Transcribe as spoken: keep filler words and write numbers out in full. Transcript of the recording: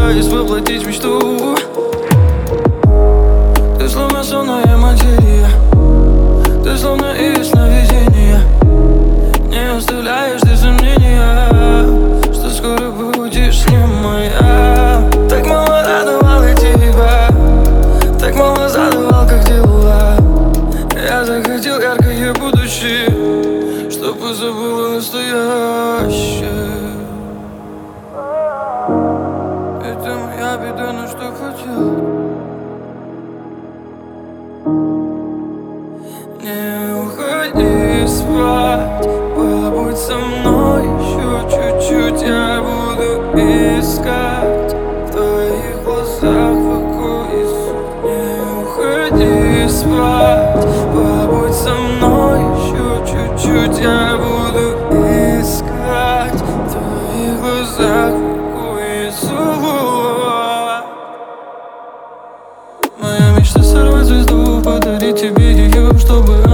пытаюсь воплотить мечту. Ты словно сонная материя, ты словно из сновидения. Не оставляешь ты сомнения, что скоро будешь не моя. Так мало радовал я тебя, так мало задавал, как дела. Я захотел яркое будущее, чтобы забыла настоящее. Это моя беда, но что хотел. Не уходи спать, побудь со мной еще чуть-чуть. Я буду искать в твоих глазах покой. Не уходи спать, побудь со мной еще чуть-чуть. Я буду искать в твоих глазах покой и сон. Моя мечта сорвать звезду, подарить тебе ее, чтобы